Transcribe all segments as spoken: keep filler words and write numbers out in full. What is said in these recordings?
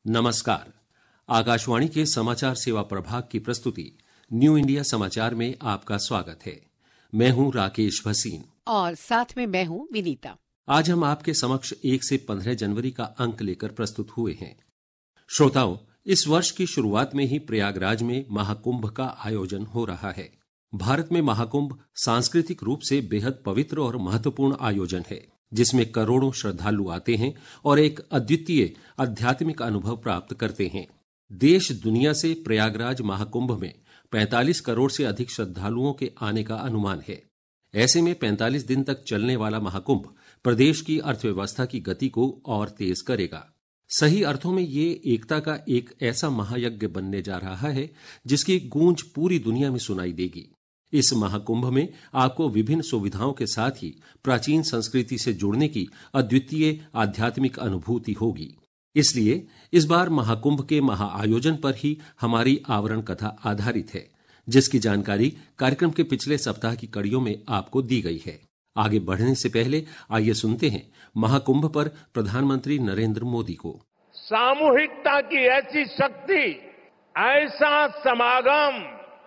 नमस्कार। आकाशवाणी के समाचार सेवा प्रभाग की प्रस्तुति न्यू इंडिया समाचार में आपका स्वागत है। मैं हूं राकेश भसीन और साथ में मैं हूं विनीता। आज हम आपके समक्ष एक से पंद्रह जनवरी का अंक लेकर प्रस्तुत हुए हैं। श्रोताओं, इस वर्ष की शुरुआत में ही प्रयागराज में महाकुंभ का आयोजन हो रहा है। भारत में महाकुंभ सांस्कृतिक रूप से बेहद पवित्र और महत्वपूर्ण आयोजन है, जिसमें करोड़ों श्रद्धालु आते हैं और एक अद्वितीय आध्यात्मिक अनुभव प्राप्त करते हैं। देश दुनिया से प्रयागराज महाकुंभ में पैंतालीस करोड़ से अधिक श्रद्धालुओं के आने का अनुमान है। ऐसे में पैंतालीस दिन तक चलने वाला महाकुंभ प्रदेश की अर्थव्यवस्था की गति को और तेज करेगा। सही अर्थों में ये एकता का एक ऐसा महायज्ञ बनने जा रहा है जिसकी गूंज पूरी दुनिया में सुनाई देगी। इस महाकुंभ में आपको विभिन्न सुविधाओं के साथ ही प्राचीन संस्कृति से जुड़ने की अद्वितीय आध्यात्मिक अनुभूति होगी। इसलिए इस बार महाकुंभ के महाआयोजन पर ही हमारी आवरण कथा आधारित है, जिसकी जानकारी कार्यक्रम के पिछले सप्ताह की कड़ियों में आपको दी गई है। आगे बढ़ने से पहले आइए सुनते हैं महाकुंभ पर प्रधानमंत्री नरेंद्र मोदी को। सामूहिकता की ऐसी शक्ति, ऐसा समागम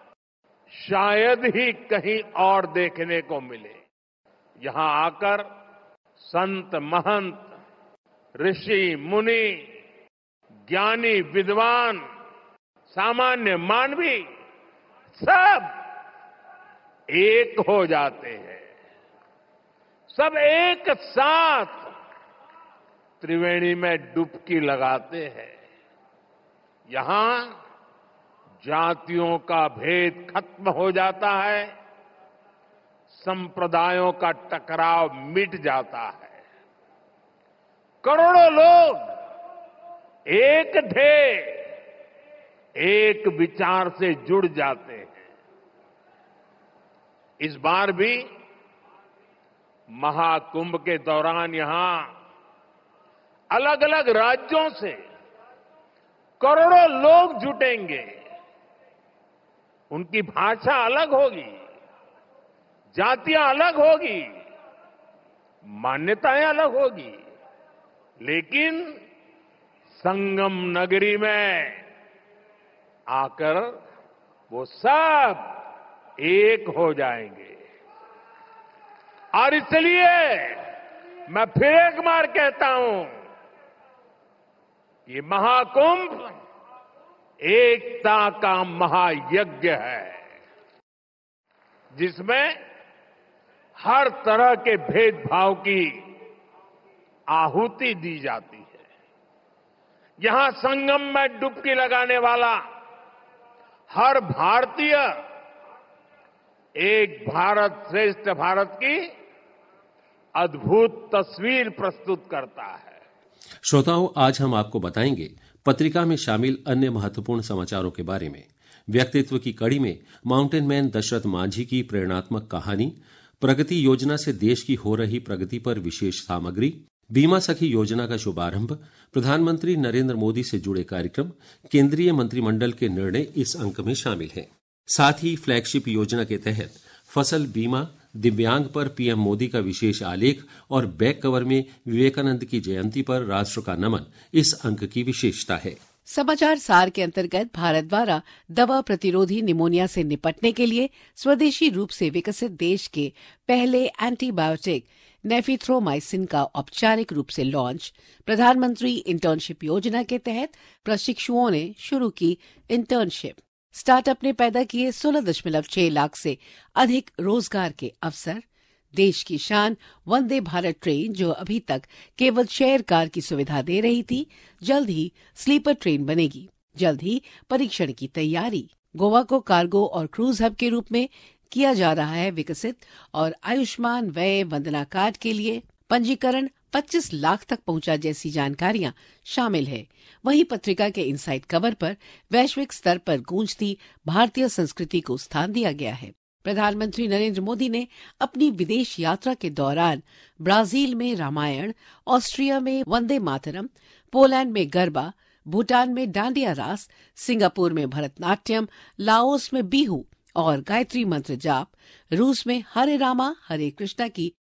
शायद ही कहीं और देखने को मिले। यहां आकर संत महंत, ऋषि मुनि, ज्ञानी विद्वान, सामान्य मानवी सब एक हो जाते हैं। सब एक साथ त्रिवेणी में डुबकी लगाते हैं। यहां जातियों का भेद खत्म हो जाता है, संप्रदायों का टकराव मिट जाता है। करोड़ों लोग एक ध्येय, एक विचार से जुड़ जाते हैं। इस बार भी महाकुंभ के दौरान यहां अलग अलग राज्यों से करोड़ों लोग जुटेंगे। उनकी भाषा अलग होगी, जातियां अलग होगी, मान्यताएं अलग होगी, लेकिन संगम नगरी में आकर वो सब एक हो जाएंगे। और इसलिए मैं फिर एक बार कहता हूं, ये महाकुंभ एकता का महायज्ञ है, जिसमें हर तरह के भेदभाव की आहुति दी जाती है। यहां संगम में डुबकी लगाने वाला हर भारतीय एक भारत श्रेष्ठ भारत की अद्भुत तस्वीर प्रस्तुत करता है। श्रोताओं, आज हम आपको बताएंगे पत्रिका में शामिल अन्य महत्वपूर्ण समाचारों के बारे में। व्यक्तित्व की कड़ी में माउंटेन मैन दशरथ मांझी की प्रेरणात्मक कहानी, प्रगति योजना से देश की हो रही प्रगति पर विशेष सामग्री, बीमा सखी योजना का शुभारंभ, प्रधानमंत्री नरेंद्र मोदी से जुड़े कार्यक्रम, केंद्रीय मंत्रिमंडल के निर्णय इस अंक में शामिल हैं। साथ ही फ्लैगशिप योजना के तहत फसल बीमा, दिव्यांग पर पीएम मोदी का विशेष आलेख और बैक कवर में विवेकानंद की जयंती पर राष्ट्र का नमन इस अंक की विशेषता है। समाचार सार के अंतर्गत भारत द्वारा दवा प्रतिरोधी निमोनिया से निपटने के लिए स्वदेशी रूप से विकसित देश के पहले एंटीबायोटिक नेफिथ्रोमाइसिन का औपचारिक रूप से लॉन्च। प्रधानमंत्री इंटर्नशिप योजना के तहत प्रशिक्षुओं ने शुरू की इंटर्नशिप। स्टार्टअप ने पैदा किए सोलह दशमलव छह लाख से अधिक रोजगार के अवसर। देश की शान वंदे भारत ट्रेन, जो अभी तक केवल शेयर कार की सुविधा दे रही थी, जल्द ही स्लीपर ट्रेन बनेगी। जल्द ही परीक्षण की तैयारी। गोवा को कार्गो और क्रूज हब के रूप में किया जा रहा है विकसित। और आयुष्मान व्यय वंदना कार्ड के लिए पंजीकरण पच्चीस लाख तक पहुंचा जैसी जानकारियां शामिल है। वहीं पत्रिका के इनसाइड कवर पर वैश्विक स्तर पर गूंजती भारतीय संस्कृति को स्थान दिया गया है। प्रधानमंत्री नरेंद्र मोदी ने अपनी विदेश यात्रा के दौरान ब्राजील में रामायण, ऑस्ट्रिया में वंदे मातरम, पोलैंड में गरबा, भूटान में डांडिया रास, सिंगापुर में भरतनाट्यम, लाओस में बिहू और गायत्री मंत्र जाप, रूस में हरे रामा हरे कृष्णा की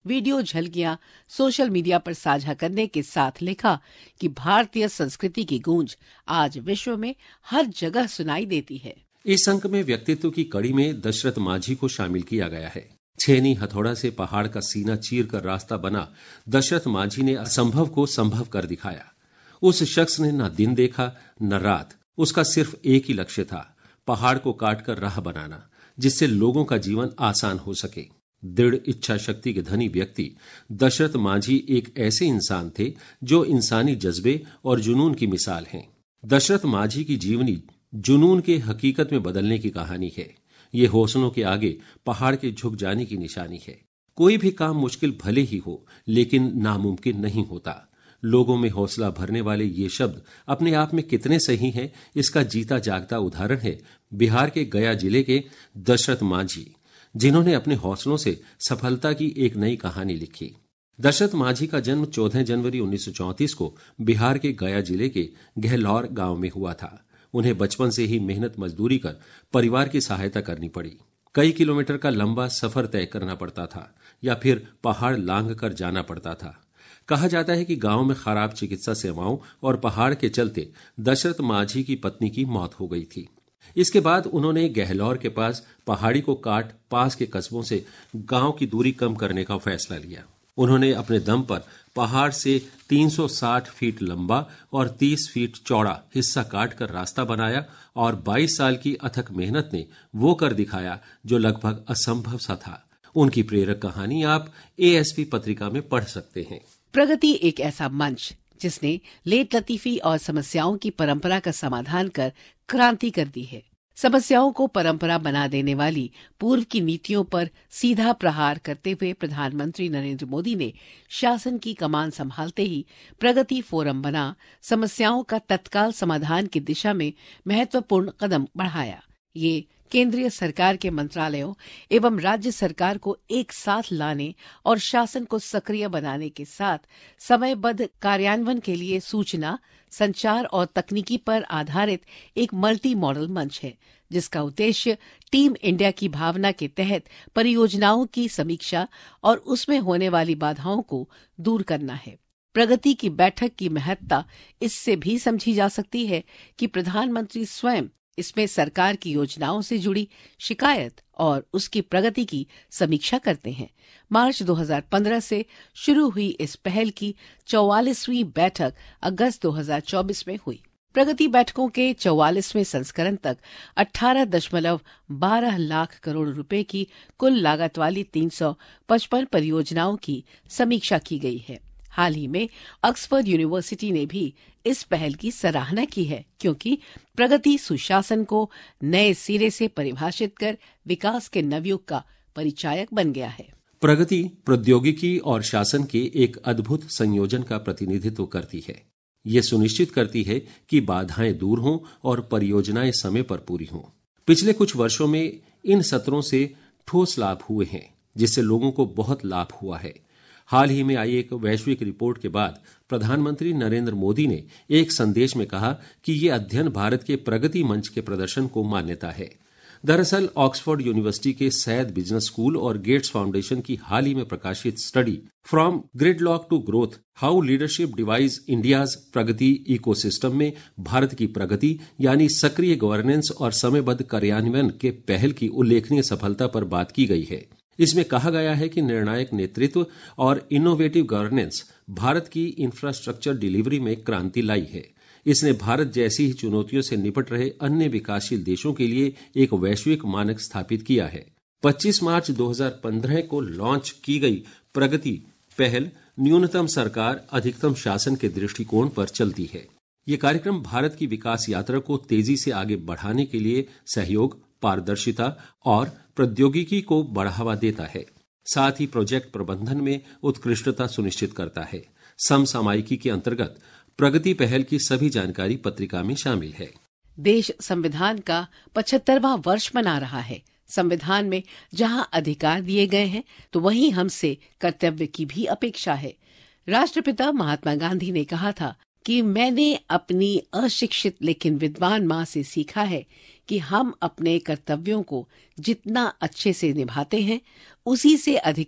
वीडियो झलकियां सोशल मीडिया पर साझा करने के साथ लिखा कि भारतीय संस्कृति की गूंज आज विश्व में हर जगह सुनाई देती है। इस अंक में व्यक्तित्व की कड़ी में दशरथ माझी को शामिल किया गया है। छेनी हथौड़ा से पहाड़ का सीना चीर कर रास्ता बना दशरथ माझी ने असंभव को संभव कर दिखाया। उस शख्स ने न दिन देखा न रात, उसका सिर्फ एक ही लक्ष्य था, पहाड़ को काटकर राह बनाना, जिससे लोगों का जीवन आसान हो सके। दृढ़ इच्छा शक्ति के धनी व्यक्ति दशरथ माझी एक ऐसे इंसान थे जो इंसानी जज्बे और जुनून की मिसाल हैं। दशरथ माझी की जीवनी जुनून के हकीकत में बदलने की कहानी है। ये हौसलों के आगे पहाड़ के झुक जाने की निशानी है। कोई भी काम मुश्किल भले ही हो, लेकिन नामुमकिन नहीं होता। लोगों में हौसला भरने वाले ये शब्द अपने आप में कितने सही हैं, इसका जीता जागता उदाहरण है बिहार के गया जिले के दशरथ माझी, जिन्होंने अपने हौसलों से सफलता की एक नई कहानी लिखी। दशरथ माझी का जन्म चौदह जनवरी उन्नीस सौ चौंतीस को बिहार के गया जिले के गहलौर गांव में हुआ था। उन्हें बचपन से ही मेहनत मजदूरी कर परिवार की सहायता करनी पड़ी। कई किलोमीटर का लंबा सफर तय करना पड़ता था या फिर पहाड़ लांघ कर जाना पड़ता था। कहा जाता है कि गांव में खराब चिकित्सा सेवाओं और पहाड़ के चलते दशरथ माझी की पत्नी की मौत हो गई थी। इसके बाद उन्होंने गहलौर के पास पहाड़ी को काट पास के कस्बों से गांव की दूरी कम करने का फैसला लिया। उन्होंने अपने दम पर पहाड़ से तीन सौ साठ फीट लंबा और तीस फीट चौड़ा हिस्सा काटकर रास्ता बनाया और बाईस साल की अथक मेहनत ने वो कर दिखाया जो लगभग असंभव सा था। उनकी प्रेरक कहानी आप एएसपी पत्रिका में पढ़ सकते हैं। प्रगति एक ऐसा मंच जिसने लेट लतीफी और समस्याओं की परंपरा का समाधान कर क्रांति कर दी है। समस्याओं को परंपरा बना देने वाली पूर्व की नीतियों पर सीधा प्रहार करते हुए प्रधानमंत्री नरेंद्र मोदी ने शासन की कमान संभालते ही प्रगति फोरम बना समस्याओं का तत्काल समाधान की दिशा में महत्वपूर्ण कदम बढ़ाया। ये केंद्रीय सरकार के मंत्रालयों एवं राज्य सरकार को एक साथ लाने और शासन को सक्रिय बनाने के साथ समयबद्ध कार्यान्वयन के लिए सूचना, संचार और तकनीकी पर आधारित एक मल्टी मॉडल मंच है, जिसका उद्देश्य टीम इंडिया की भावना के तहत परियोजनाओं की समीक्षा और उसमें होने वाली बाधाओं को दूर करना है। प्रगति की बैठक की महत्ता इससे भी समझी जा सकती है कि प्रधानमंत्री स्वयं इसमें सरकार की योजनाओं से जुड़ी शिकायत और उसकी प्रगति की समीक्षा करते हैं। मार्च दो हज़ार पंद्रह से शुरू हुई इस पहल की चौवालीसवीं बैठक अगस्त दो हज़ार चौबीस में हुई। प्रगति बैठकों के चौवालीसवें संस्करण तक अठारह दशमलव बारह लाख करोड़ रुपए की कुल लागत वाली तीन सौ पचपन परियोजनाओं की समीक्षा की गई है। हाल ही में ऑक्सफोर्ड यूनिवर्सिटी ने भी इस पहल की सराहना की है, क्योंकि प्रगति सुशासन को नए सिरे से परिभाषित कर विकास के नवयुग का परिचायक बन गया है। प्रगति प्रौद्योगिकी और शासन के एक अद्भुत संयोजन का प्रतिनिधित्व करती है। ये सुनिश्चित करती है कि बाधाएं दूर हों और परियोजनाएं समय पर पूरी हों। पिछले कुछ वर्षों में इन सत्रों से ठोस लाभ हुए हैं, जिससे लोगों को बहुत लाभ हुआ है। हाल ही में आई एक वैश्विक रिपोर्ट के बाद प्रधानमंत्री नरेंद्र मोदी ने एक संदेश में कहा कि ये अध्ययन भारत के प्रगति मंच के प्रदर्शन को मान्यता है। दरअसल ऑक्सफोर्ड यूनिवर्सिटी के सैयद बिजनेस स्कूल और गेट्स फाउंडेशन की हाल ही में प्रकाशित study from gridlock to growth, how leadership devise India's Pragati ecosystem में भारत की प्रगति यानी सक्रिय गवर्नेंस और समयबद्ध कार्यान्वयन के पहल की उल्लेखनीय सफलता पर बात की गई है। इसमें कहा गया है कि निर्णायक नेतृत्व और इनोवेटिव गवर्नेंस भारत की इंफ्रास्ट्रक्चर डिलीवरी में क्रांति लाई है। इसने भारत जैसी ही चुनौतियों से निपट रहे अन्य विकासशील देशों के लिए एक वैश्विक मानक स्थापित किया है। पच्चीस मार्च दो हज़ार पंद्रह को लॉन्च की गई प्रगति पहल न्यूनतम सरकार अधिकतम शासन के दृष्टिकोण पर चलती है। ये कार्यक्रम भारत की विकास यात्रा को तेजी से आगे बढ़ाने के लिए सहयोग, पारदर्शिता और प्रौद्योगिकी को बढ़ावा देता है। साथ ही प्रोजेक्ट प्रबंधन में उत्कृष्टता सुनिश्चित करता है। समसामयिकी के अंतर्गत प्रगति पहल की सभी जानकारी पत्रिका में शामिल है। देश संविधान का पचहत्तरवां वर्ष मना रहा है। संविधान में जहां अधिकार दिए गए हैं, तो वहीं हमसे कर्तव्य की भी अपेक्षा है। राष्ट्रपिता महात्मा गांधी ने कहा था कि मैंने अपनी अशिक्षित लेकिन विद्वान माँ से सीखा है कि हम अपने कर्तव्यों को जितना अच्छे से निभाते हैं, उसी से अधिकार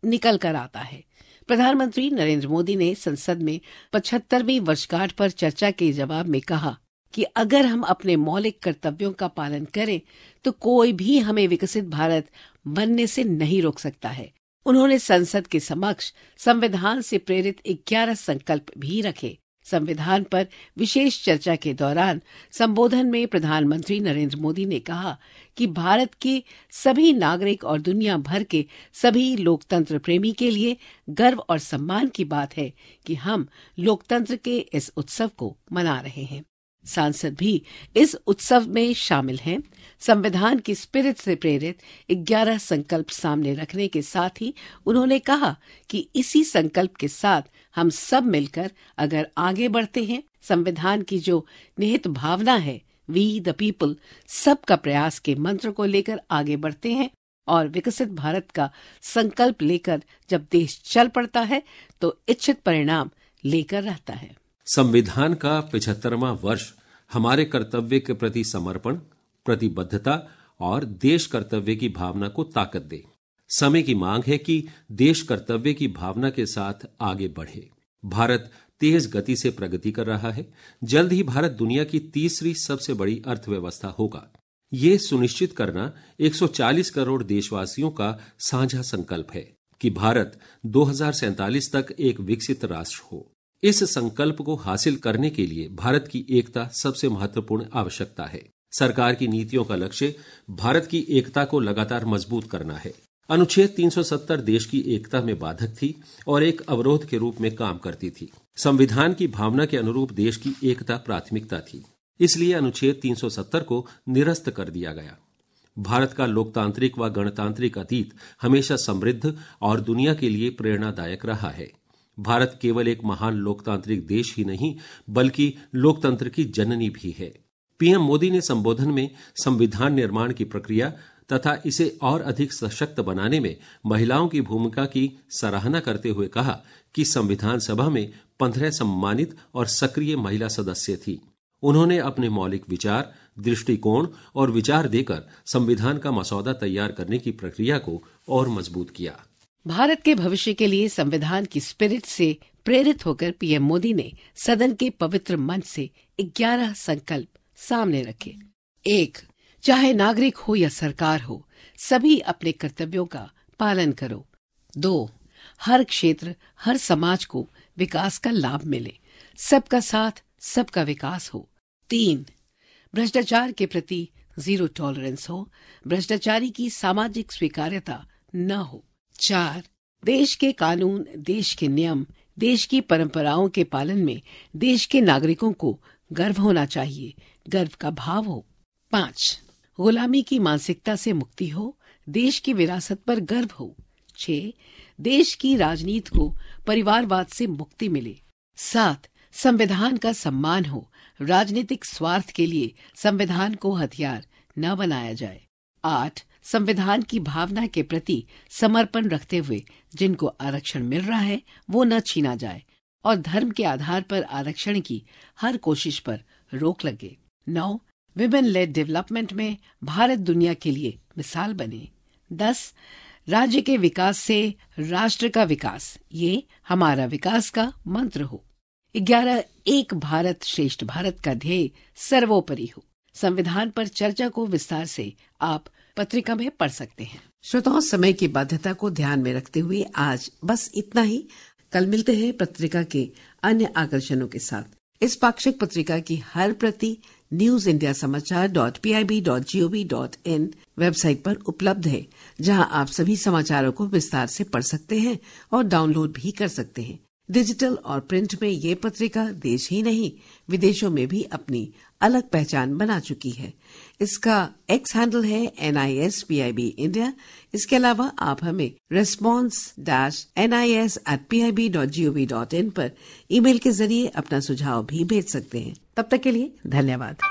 निकल कर आता है। प्रधानमंत्री नरेंद्र मोदी ने संसद में पचहत्तरवीं वर्षगांठ पर चर्चा के जवाब में कहा कि अगर हम अपने मौलिक कर्तव्यों का पालन करें तो कोई भी हमें विकसित भारत बनने से नहीं रोक सकता है। उन्होंने संसद के समक्ष संविधान से प्रेरित ग्यारह संकल्प भी रखे। संविधान पर विशेष चर्चा के दौरान संबोधन में प्रधानमंत्री नरेंद्र मोदी ने कहा कि भारत के सभी नागरिक और दुनिया भर के सभी लोकतंत्र प्रेमी के लिए गर्व और सम्मान की बात है कि हम लोकतंत्र के इस उत्सव को मना रहे हैं। सांसद भी इस उत्सव में शामिल हैं। संविधान की स्पिरिट से प्रेरित ग्यारह संकल्प सामने रखने के साथ ही उन्होंने कहा कि इसी संकल्प के साथ हम सब मिलकर अगर आगे बढ़ते हैं, संविधान की जो निहित भावना है वी द पीपल, सबका प्रयास के मंत्र को लेकर आगे बढ़ते हैं और विकसित भारत का संकल्प लेकर जब देश चल पड़ता है तो इच्छित परिणाम लेकर रहता है। संविधान का पचहत्तरवां वर्ष हमारे कर्तव्य के प्रति समर्पण, प्रतिबद्धता और देश कर्तव्य की भावना को ताकत दे। समय की मांग है कि देश कर्तव्य की भावना के साथ आगे बढ़े। भारत तेज गति से प्रगति कर रहा है। जल्द ही भारत दुनिया की तीसरी सबसे बड़ी अर्थव्यवस्था होगा। ये सुनिश्चित करना एक सौ चालीस करोड़ देशवासियों का साझा संकल्प है कि भारत दो हज़ार सैंतालीस तक एक विकसित राष्ट्र हो। इस संकल्प को हासिल करने के लिए भारत की एकता सबसे महत्वपूर्ण आवश्यकता है। सरकार की नीतियों का लक्ष्य भारत की एकता को लगातार मजबूत करना है। अनुच्छेद तीन सौ सत्तर देश की एकता में बाधक थी और एक अवरोध के रूप में काम करती थी। संविधान की भावना के अनुरूप देश की एकता प्राथमिकता थी, इसलिए अनुच्छेद तीन सौ सत्तर को निरस्त कर दिया गया। भारत का लोकतांत्रिक व गणतांत्रिक अतीत हमेशा समृद्ध और दुनिया के लिए प्रेरणादायक रहा है। भारत केवल एक महान लोकतांत्रिक देश ही नहीं बल्कि लोकतंत्र की जननी भी है। पीएम मोदी ने संबोधन में संविधान निर्माण की प्रक्रिया तथा इसे और अधिक सशक्त बनाने में महिलाओं की भूमिका की सराहना करते हुए कहा कि संविधान सभा में पंद्रह सम्मानित और सक्रिय महिला सदस्य थी। उन्होंने अपने मौलिक विचार, दृष्टिकोण और विचार देकर संविधान का मसौदा तैयार करने की प्रक्रिया को और मजबूत किया। भारत के भविष्य के लिए संविधान की स्पिरिट से प्रेरित होकर पीएम मोदी ने सदन के पवित्र मंच से ग्यारह संकल्प सामने रखे। एक, चाहे नागरिक हो या सरकार हो, सभी अपने कर्तव्यों का पालन करो। दो, हर क्षेत्र, हर समाज को विकास का लाभ मिले, सबका साथ, सबका विकास हो। तीन, भ्रष्टाचार के प्रति जीरो टॉलरेंस हो, भ्रष्टाचारी की सामाजिक स्वीकार्यता न हो। चार, देश के कानून, देश के नियम, देश की परंपराओं के पालन में देश के नागरिकों को गर्व होना चाहिए, गर्व का भाव हो। पांच, गुलामी की मानसिकता से मुक्ति हो, देश की विरासत पर गर्व हो। छह, देश की राजनीति को परिवारवाद से मुक्ति मिले। सात, संविधान का सम्मान हो, राजनीतिक स्वार्थ के लिए संविधान को हथियार न बनाया जाए। आठ, संविधान की भावना के प्रति समर्पण रखते हुए जिनको आरक्षण मिल रहा है वो न छीना जाए और धर्म के आधार पर आरक्षण की हर कोशिश पर रोक लगे। नौ, विमेन लेड डेवलपमेंट में भारत दुनिया के लिए मिसाल बने। दस, राज्य के विकास से राष्ट्र का विकास, ये हमारा विकास का मंत्र हो। ग्यारह, एक भारत श्रेष्ठ भारत का ध्येय सर्वोपरि हो। संविधान पर चर्चा को विस्तार से आप पत्रिका में पढ़ सकते हैं। श्रोताओं, समय की बाध्यता को ध्यान में रखते हुए आज बस इतना ही। कल मिलते हैं पत्रिका के अन्य आकर्षणों के साथ। इस पाक्षिक पत्रिका की हर प्रति news India Samachar dot P I B dot G O V dot in website पर उपलब्ध है, जहां आप सभी समाचारों को विस्तार से पढ़ सकते हैं और डाउनलोड भी कर सकते हैं। डिजिटल और प्रिंट में ये पत्रिका देश ही नहीं विदेशों में भी अपनी अलग पहचान बना चुकी है। इसका एक्स हैंडल है N I S P I B India. इसके अलावा आप हमें response dash N I S at P I B dot G O V dot in पर ईमेल के जरिए अपना सुझाव भी भेज सकते हैं। तब तक के लिए धन्यवाद।